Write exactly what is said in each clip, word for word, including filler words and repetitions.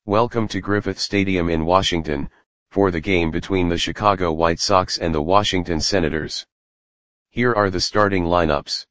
Welcome to Griffith Stadium in Washington, for the game between the Chicago White Sox and the Washington Senators. Here are the starting lineups.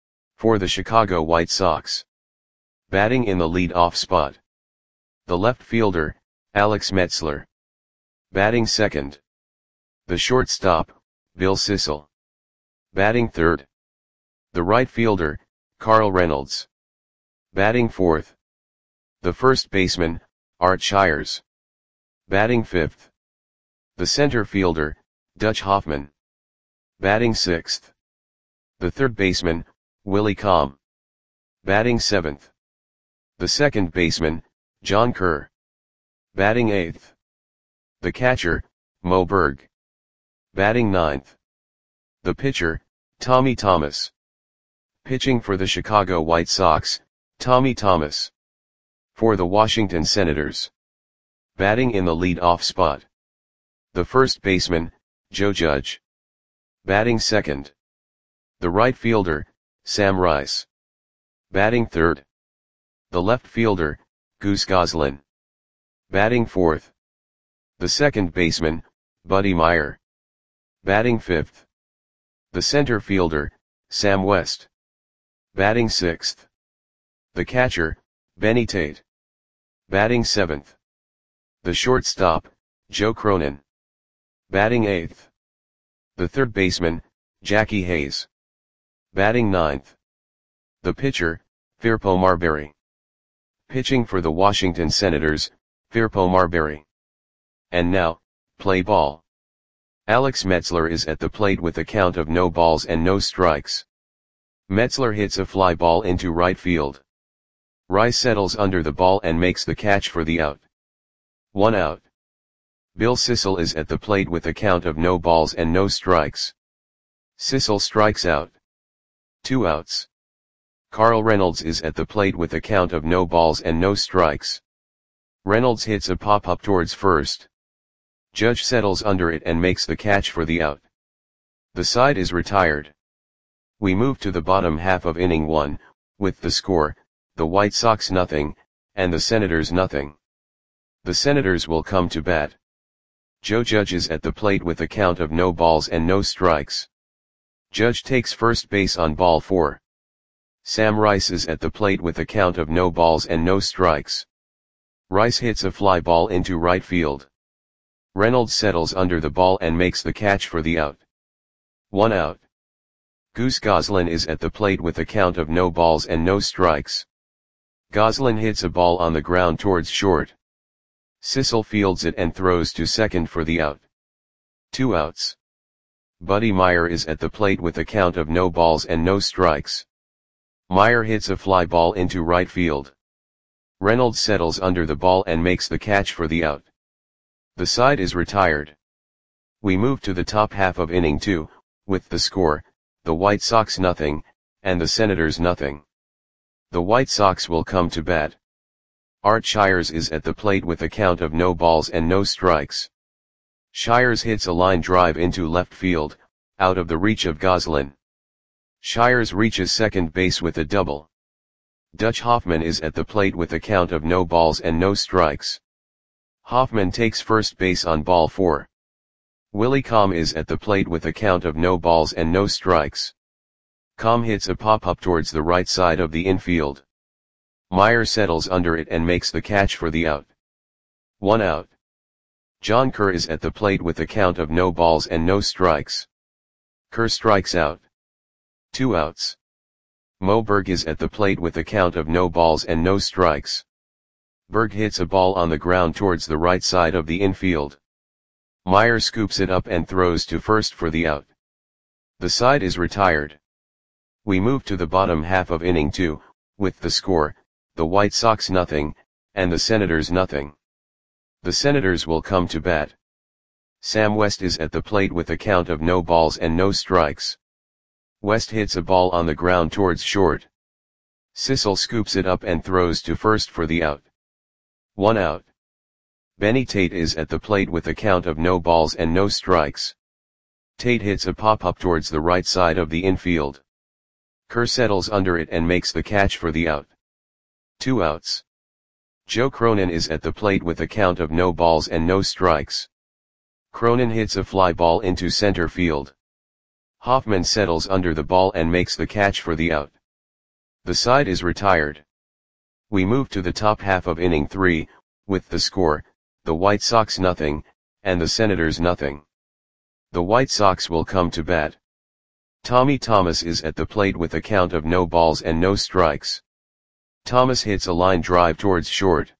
For the Chicago White Sox. Batting in the lead-off spot. The left fielder, Alex Metzler. Batting second. The shortstop, Bill Sissel. Batting third. The right fielder, Carl Reynolds. Batting fourth. The first baseman, Art Shires. Batting fifth. The center fielder, Dutch Hoffman. Batting sixth. The third baseman, Willie Comm. Batting seventh. The second baseman, John Kerr. Batting eighth. The catcher, Mo Berg. Batting ninth. The pitcher, Tommy Thomas. Pitching for the Chicago White Sox, Tommy Thomas. For the Washington Senators. Batting in the lead-off spot. The first baseman, Joe Judge. Batting second. The right fielder, Sam Rice. Batting third. The left fielder, Goose Goslin. Batting fourth. The second baseman, Buddy Meyer. Batting fifth. The center fielder, Sam West. Batting sixth. The catcher, Benny Tate. Batting seventh. The shortstop, Joe Cronin. Batting eighth. The third baseman, Jackie Hayes. Batting ninth. The pitcher, Firpo Marbury. Pitching for the Washington Senators, Firpo Marbury. And now, play ball. Alex Metzler is at the plate with a count of no balls and no strikes. Metzler hits a fly ball into right field. Rice settles under the ball and makes the catch for the out. One out. Bill Sissel is at the plate with a count of no balls and no strikes. Sissel strikes out. Two outs. Carl Reynolds is at the plate with a count of no balls and no strikes. Reynolds hits a pop-up towards first. Judge settles under it and makes the catch for the out. The side is retired. We move to the bottom half of inning one, with the score, the White Sox nothing, and the Senators nothing. The Senators will come to bat. Joe Judge is at the plate with a count of no balls and no strikes. Judge takes first base on ball four. Sam Rice is at the plate with a count of no balls and no strikes. Rice hits a fly ball into right field. Reynolds settles under the ball and makes the catch for the out. One out. Goose Goslin is at the plate with a count of no balls and no strikes. Goslin hits a ball on the ground towards short. Sissel fields it and throws to second for the out. Two outs. Buddy Meyer is at the plate with a count of no balls and no strikes. Meyer hits a fly ball into right field. Reynolds settles under the ball and makes the catch for the out. The side is retired. We move to the top half of inning two, with the score, the White Sox nothing, and the Senators nothing. The White Sox will come to bat. Art Shires is at the plate with a count of no balls and no strikes. Shires hits a line drive into left field, out of the reach of Goslin. Shires reaches second base with a double. Dutch Hoffman is at the plate with a count of no balls and no strikes. Hoffman takes first base on ball four. Willie Comm is at the plate with a count of no balls and no strikes. Comm hits a pop-up towards the right side of the infield. Meyer settles under it and makes the catch for the out. One out. John Kerr is at the plate with a count of no balls and no strikes. Kerr strikes out. Two outs. Mo Berg is at the plate with a count of no balls and no strikes. Berg hits a ball on the ground towards the right side of the infield. Meyer scoops it up and throws to first for the out. The side is retired. We move to the bottom half of inning two, with the score, the White Sox nothing, and the Senators nothing. The Senators will come to bat. Sam West is at the plate with a count of no balls and no strikes. West hits a ball on the ground towards short. Sissel scoops it up and throws to first for the out. One out. Benny Tate is at the plate with a count of no balls and no strikes. Tate hits a pop-up towards the right side of the infield. Kerr settles under it and makes the catch for the out. Two outs. Joe Cronin is at the plate with a count of no balls and no strikes. Cronin hits a fly ball into center field. Hoffman settles under the ball and makes the catch for the out. The side is retired. We move to the top half of inning three, with the score, the White Sox nothing, and the Senators nothing. The White Sox will come to bat. Tommy Thomas is at the plate with a count of no balls and no strikes. Thomas hits a line drive towards short.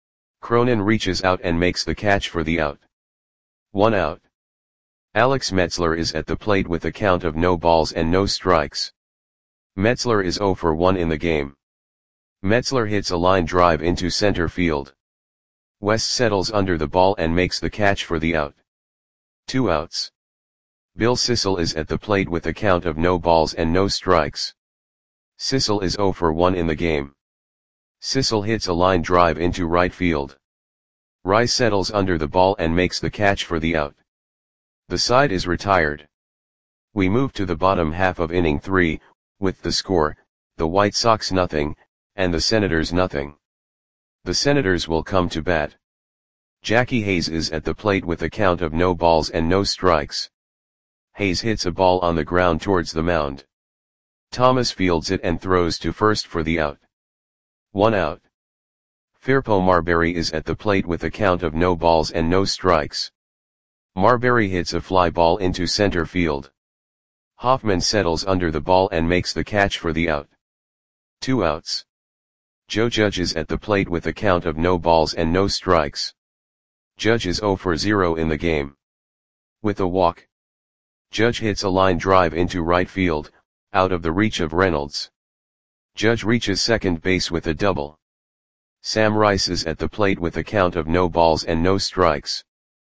Cronin reaches out and makes the catch for the out. One out. Alex Metzler is at the plate with a count of no balls and no strikes. Metzler is oh for one in the game. Metzler hits a line drive into center field. West settles under the ball and makes the catch for the out. Two outs. Bill Sissel is at the plate with a count of no balls and no strikes. Sissel is oh for one in the game. Sissel hits a line drive into right field. Rice settles under the ball and makes the catch for the out. The side is retired. We move to the bottom half of inning three, with the score, the White Sox nothing, and the Senators nothing. The Senators will come to bat. Jackie Hayes is at the plate with a count of no balls and no strikes. Hayes hits a ball on the ground towards the mound. Thomas fields it and throws to first for the out. One out. Firpo Marbury is at the plate with a count of no balls and no strikes. Marbury hits a fly ball into center field. Hoffman settles under the ball and makes the catch for the out. Two outs. Joe Judge is at the plate with a count of no balls and no strikes. Judge is oh for zero in the game. With a walk. Judge hits a line drive into right field, out of the reach of Reynolds. Judge reaches second base with a double. Sam Rice is at the plate with a count of no balls and no strikes.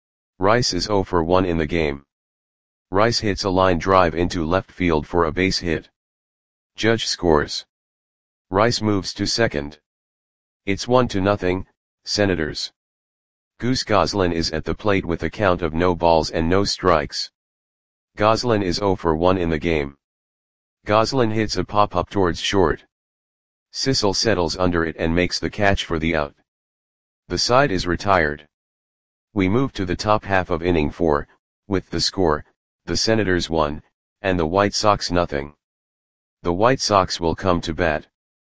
Rice is oh for one in the game. Rice hits a line drive into left field for a base hit. Judge scores. Rice moves to second. It's one to nothing, Senators. Goose Goslin is at the plate with a count of no balls and no strikes. Goslin is oh for one in the game. Goslin hits a pop-up towards short. Sissel settles under it and makes the catch for the out. The side is retired. We move to the top half of inning four, with the score, the Senators one, and the White Sox nothing. The White Sox will come to bat.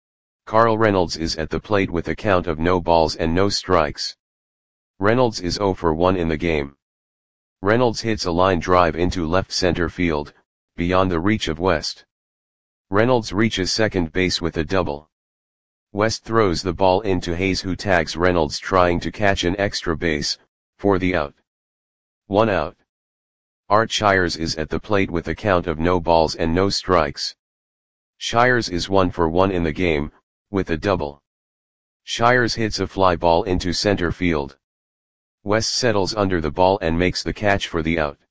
Carl Reynolds is at the plate with a count of no balls and no strikes. Reynolds is oh for one in the game. Reynolds hits a line drive into left center field, beyond the reach of West. Reynolds reaches second base with a double. West throws the ball into Hayes, who tags Reynolds trying to catch an extra base, for the out. One out. Art Shires is at the plate with a count of no balls and no strikes. Shires is one for one in the game, with a double. Shires hits a fly ball into center field. West settles under the ball and makes the catch for the out.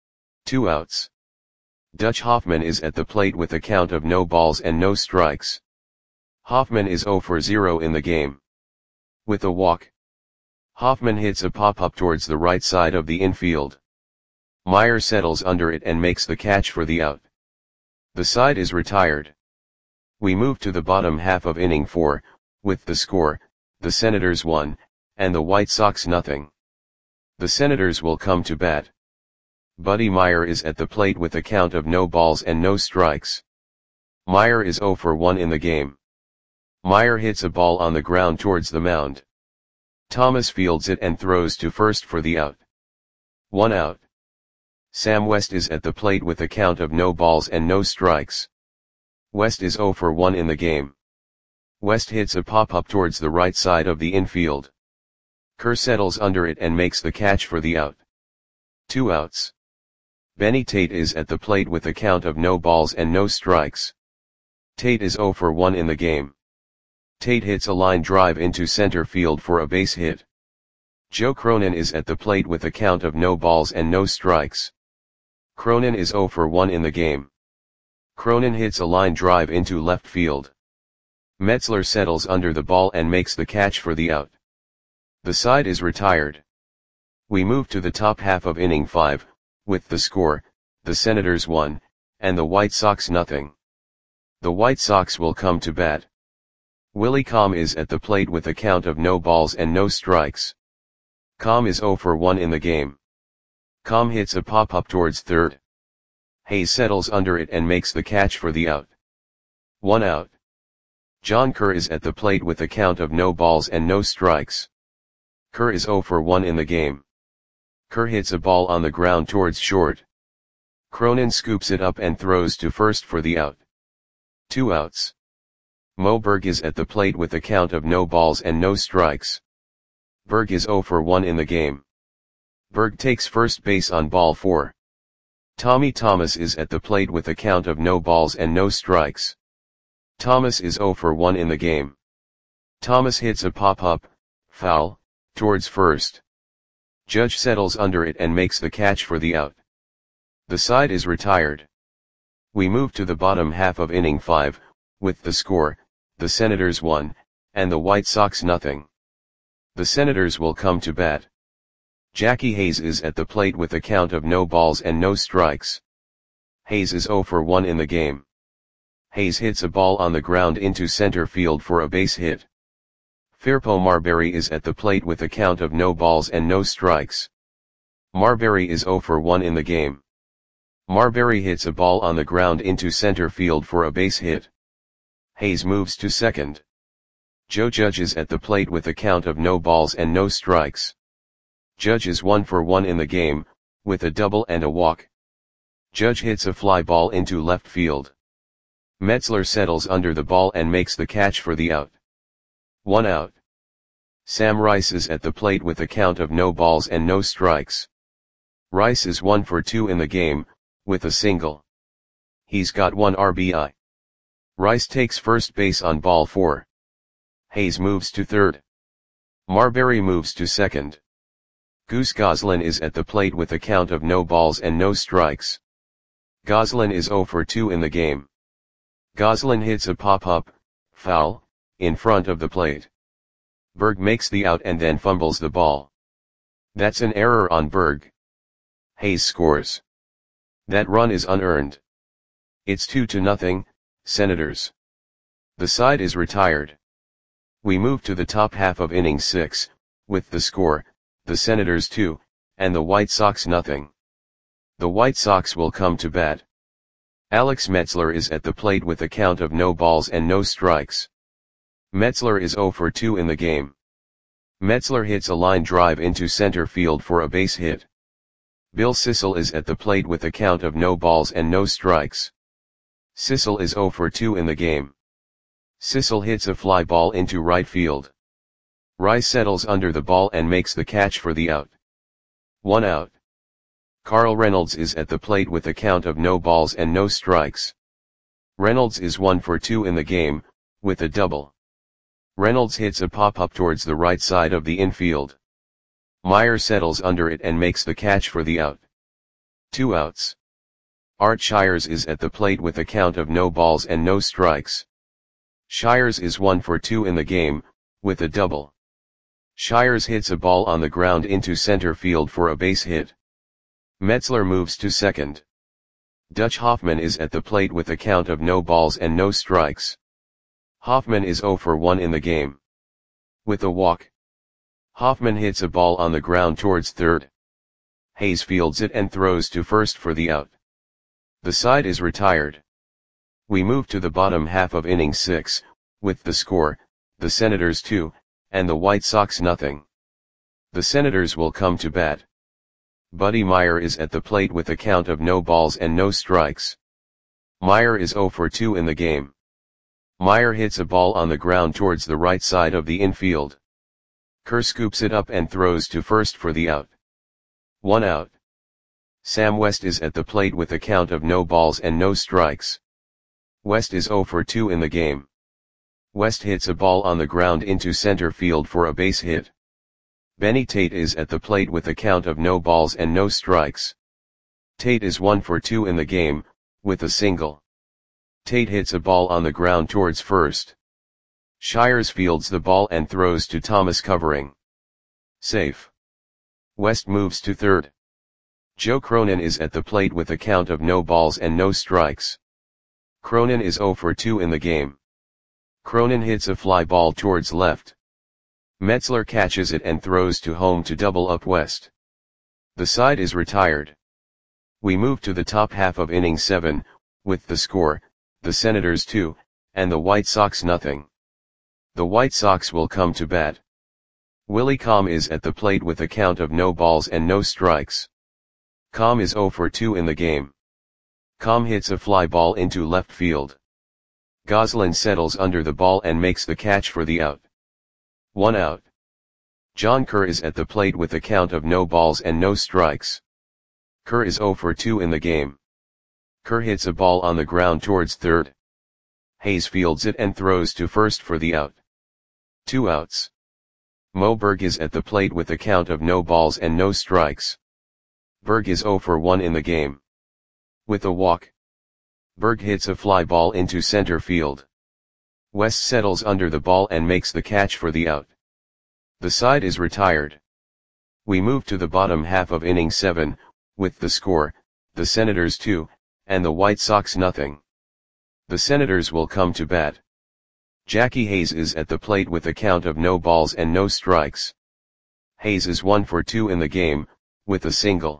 Two outs. Dutch Hoffman is at the plate with a count of no balls and no strikes. Hoffman is oh for zero in the game. With a walk. Hoffman hits a pop-up towards the right side of the infield. Meyer settles under it and makes the catch for the out. The side is retired. We move to the bottom half of inning four, with the score, the Senators one, and the White Sox nothing. The Senators will come to bat. Buddy Meyer is at the plate with a count of no balls and no strikes. Meyer is oh for one in the game. Meyer hits a ball on the ground towards the mound. Thomas fields it and throws to first for the out. One out. Sam West is at the plate with a count of no balls and no strikes. West is oh for one in the game. West hits a pop-up towards the right side of the infield. Kerr settles under it and makes the catch for the out. Two outs. Benny Tate is at the plate with a count of no balls and no strikes. Tate is oh for one in the game. Tate hits a line drive into center field for a base hit. Joe Cronin is at the plate with a count of no balls and no strikes. Cronin is oh for one in the game. Cronin hits a line drive into left field. Metzler settles under the ball and makes the catch for the out. The side is retired. We move to the top half of inning five, with the score, the Senators one, and the White Sox nothing. The White Sox will come to bat. Willie Com is at the plate with a count of no balls and no strikes. Com is zero for one in the game. Com hits a pop-up towards third. Hayes settles under it and makes the catch for the out. One out. John Kerr is at the plate with a count of no balls and no strikes. Kerr is zero for one in the game. Kerr hits a ball on the ground towards short. Cronin scoops it up and throws to first for the out. Two outs. Mo Berg is at the plate with a count of no balls and no strikes. Berg is zero for one in the game. Berg takes first base on ball four. Tommy Thomas is at the plate with a count of no balls and no strikes. Thomas is zero for one in the game. Thomas hits a pop-up, foul, towards first. Judge settles under it and makes the catch for the out. The side is retired. We move to the bottom half of inning five, with the score, the Senators one, and the White Sox nothing. The Senators will come to bat. Jackie Hayes is at the plate with a count of no balls and no strikes. Hayes is zero for one in the game. Hayes hits a ball on the ground into center field for a base hit. Firpo Marbury is at the plate with a count of no balls and no strikes. Marbury is zero for one in the game. Marbury hits a ball on the ground into center field for a base hit. Hayes moves to second. Joe Judge is at the plate with a count of no balls and no strikes. Judge is one for one in the game, with a double and a walk. Judge hits a fly ball into left field. Metzler settles under the ball and makes the catch for the out. One out. Sam Rice is at the plate with a count of no balls and no strikes. Rice is one for two in the game, with a single. He's got one R B I. Rice takes first base on ball four. Hayes moves to third. Marbury moves to second. Goose Goslin is at the plate with a count of no balls and no strikes. Goslin is zero for two in the game. Goslin hits a pop-up, foul, in front of the plate. Berg makes the out and then fumbles the ball. That's an error on Berg. Hayes scores. That run is unearned. It's two to nothing, Senators. The side is retired. We move to the top half of inning six, with the score, the Senators two, and the White Sox nothing. The White Sox will come to bat. Alex Metzler is at the plate with a count of no balls and no strikes. Metzler is zero for two in the game. Metzler hits a line drive into center field for a base hit. Bill Sissel is at the plate with a count of no balls and no strikes. Sissel is zero for two in the game. Sissel hits a fly ball into right field. Rice settles under the ball and makes the catch for the out. One out. Carl Reynolds is at the plate with a count of no balls and no strikes. Reynolds is one for two in the game, with a double. Reynolds hits a pop-up towards the right side of the infield. Meyer settles under it and makes the catch for the out. Two outs. Art Shires is at the plate with a count of no balls and no strikes. Shires is one for two in the game, with a double. Shires hits a ball on the ground into center field for a base hit. Metzler moves to second. Dutch Hoffman is at the plate with a count of no balls and no strikes. Hoffman is zero for one in the game. With a walk. Hoffman hits a ball on the ground towards third. Hayes fields it and throws to first for the out. The side is retired. We move to the bottom half of inning six, with the score, the Senators two, and the White Sox nothing. The Senators will come to bat. Buddy Meyer is at the plate with a count of no balls and no strikes. Meyer is zero for two in the game. Meyer hits a ball on the ground towards the right side of the infield. Kerr scoops it up and throws to first for the out. One out. Sam West is at the plate with a count of no balls and no strikes. West is zero for two in the game. West hits a ball on the ground into center field for a base hit. Benny Tate is at the plate with a count of no balls and no strikes. Tate is one for two in the game, with a single. Tate hits a ball on the ground towards first. Shires fields the ball and throws to Thomas covering. Safe. West moves to third. Joe Cronin is at the plate with a count of no balls and no strikes. Cronin is zero for two in the game. Cronin hits a fly ball towards left. Metzler catches it and throws to home to double up West. The side is retired. We move to the top half of inning seven, with the score, the Senators two, and the White Sox nothing. The White Sox will come to bat. Willie Comm is at the plate with a count of no balls and no strikes. Comm is oh for two in the game. Comm hits a fly ball into left field. Goslin settles under the ball and makes the catch for the out. One out. John Kerr is at the plate with a count of no balls and no strikes. Kerr is oh for two in the game. Kerr hits a ball on the ground towards third. Hayes fields it and throws to first for the out. Two outs. Mo Berg is at the plate with a count of no balls and no strikes. Berg is oh for one in the game. With a walk, Berg hits a fly ball into center field. West settles under the ball and makes the catch for the out. The side is retired. We move to the bottom half of inning seven, with the score, the Senators two, and the White Sox nothing. The Senators will come to bat. Jackie Hayes is at the plate with a count of no balls and no strikes. Hayes is one for two in the game, with a single.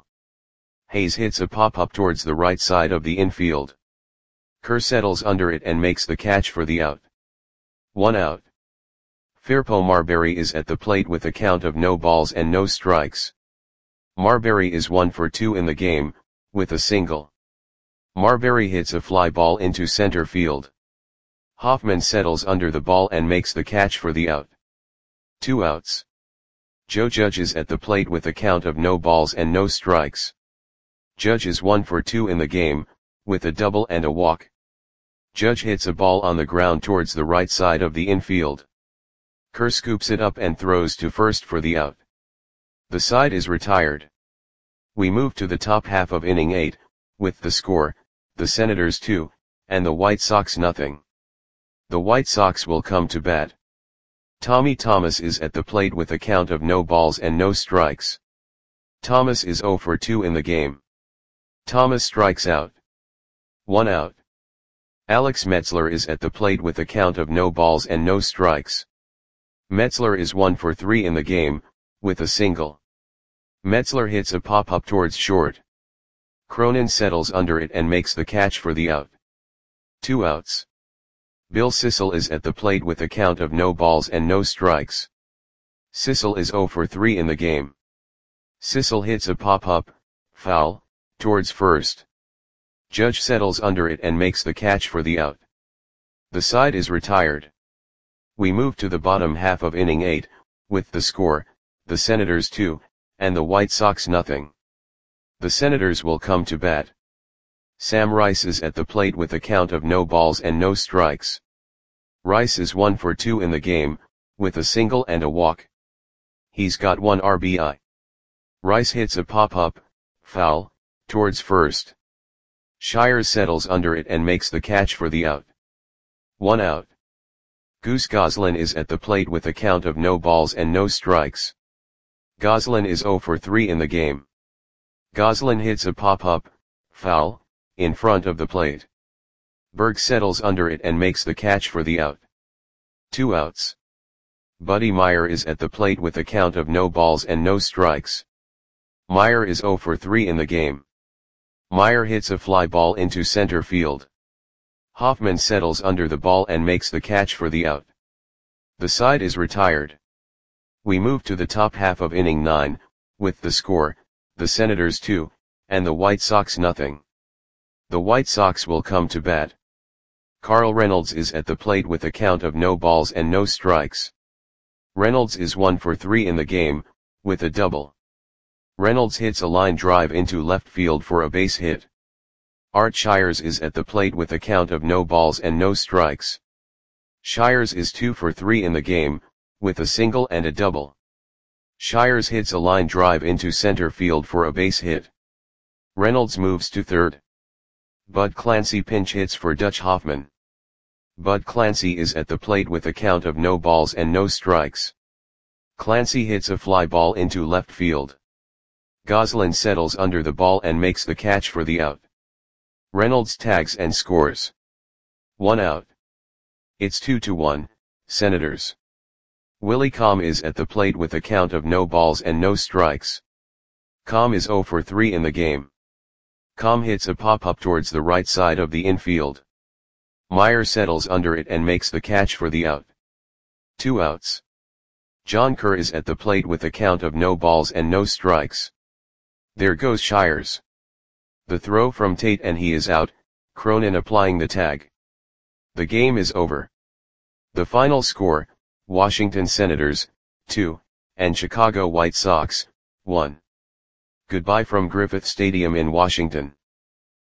Hayes hits a pop-up towards the right side of the infield. Kerr settles under it and makes the catch for the out. One out. Firpo Marbury is at the plate with a count of no balls and no strikes. Marbury is one for two in the game, with a single. Marbury hits a fly ball into center field. Hoffman settles under the ball and makes the catch for the out. Two outs. Joe Judge is at the plate with a count of no balls and no strikes. Judge is one for two in the game, with a double and a walk. Judge hits a ball on the ground towards the right side of the infield. Kerr scoops it up and throws to first for the out. The side is retired. We move to the top half of inning eight, with the score, the Senators two, and the White Sox nothing. The White Sox will come to bat. Tommy Thomas is at the plate with a count of no balls and no strikes. Thomas is oh for two in the game. Thomas strikes out. One out. Alex Metzler is at the plate with a count of no balls and no strikes. Metzler is one for three in the game, with a single. Metzler hits a pop-up towards short. Cronin settles under it and makes the catch for the out. Two outs. Bill Sissel is at the plate with a count of no balls and no strikes. Sissel is oh for three in the game. Sissel hits a pop-up, foul, towards first. Judge settles under it and makes the catch for the out. The side is retired. We move to the bottom half of inning eight, with the score, the Senators two, and the White Sox nothing. The Senators will come to bat. Sam Rice is at the plate with a count of no balls and no strikes. Rice is one for two in the game, with a single and a walk. He's got one R B I. Rice hits a pop-up, foul, towards first. Shires settles under it and makes the catch for the out. One out. Goose Goslin is at the plate with a count of no balls and no strikes. Goslin is oh for three in the game. Goslin hits a pop-up, foul, in front of the plate. Berg settles under it and makes the catch for the out. Two outs. Buddy Meyer is at the plate with a count of no balls and no strikes. Meyer is oh for three in the game. Meyer hits a fly ball into center field. Hoffman settles under the ball and makes the catch for the out. The side is retired. We move to the top half of inning nine, with the score, the Senators two, and the White Sox nothing. The White Sox will come to bat. Carl Reynolds is at the plate with a count of no balls and no strikes. Reynolds is one for three in the game, with a double. Reynolds hits a line drive into left field for a base hit. Art Shires is at the plate with a count of no balls and no strikes. Shires is two for three in the game, with a single and a double. Shires hits a line drive into center field for a base hit. Reynolds moves to third. Bud Clancy pinch hits for Dutch Hoffman. Bud Clancy is at the plate with a count of no balls and no strikes. Clancy hits a fly ball into left field. Goslin settles under the ball and makes the catch for the out. Reynolds tags and scores. One out. It's two to one, Senators. Willie Com is at the plate with a count of no balls and no strikes. Com is zero for three in the game. Com hits a pop-up towards the right side of the infield. Meyer settles under it and makes the catch for the out. Two outs. John Kerr is at the plate with a count of no balls and no strikes. There goes Shires. The throw from Tate and he is out, Cronin applying the tag. The game is over. The final score, Washington Senators, two, and Chicago White Sox, one. Goodbye from Griffith Stadium in Washington.